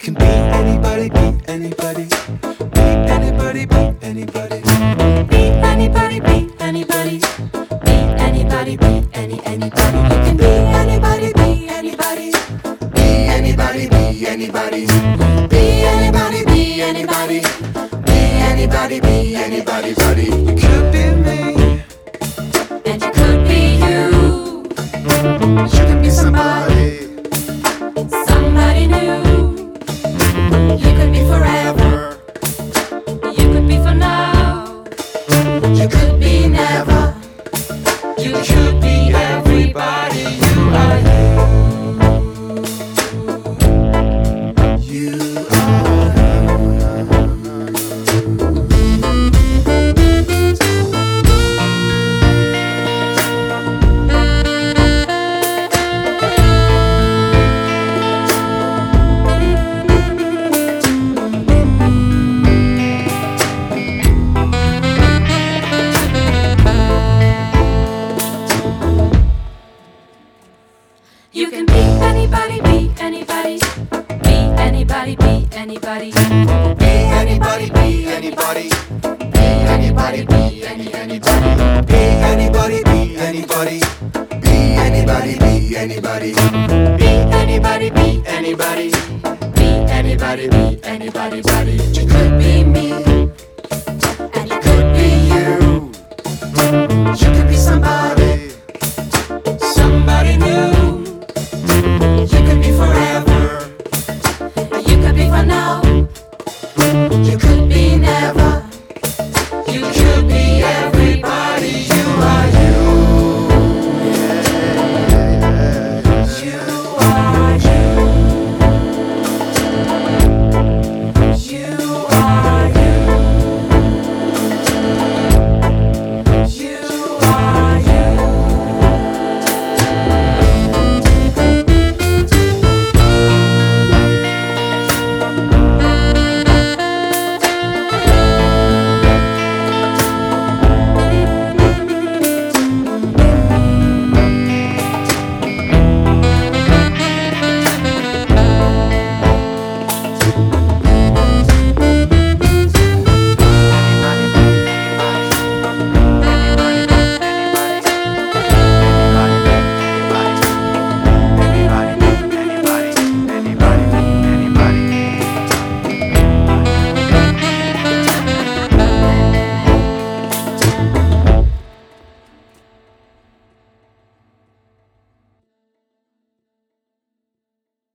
can be anybody, be anybody, be anybody, be anybody, Be anybody, be anybody, be anybody, be anybody. You can be anybody, be anybody, be anybody, be anybody, be anybody, be anybody, be anybody, be anybody, buddy. You could be me, and you could be you. you could be somebody, Somebody new. You could be forever. You could be for now. You could be never. You could be everybody. You are you are. You can be anybody, be anybody, be anybody, be anybody, Be anybody, be anybody, be anybody, be anybody, be anybody, be anybody, be anybody, be anybody, be anybody, be anybody, be anybody, be anybody, buddy. you could be me,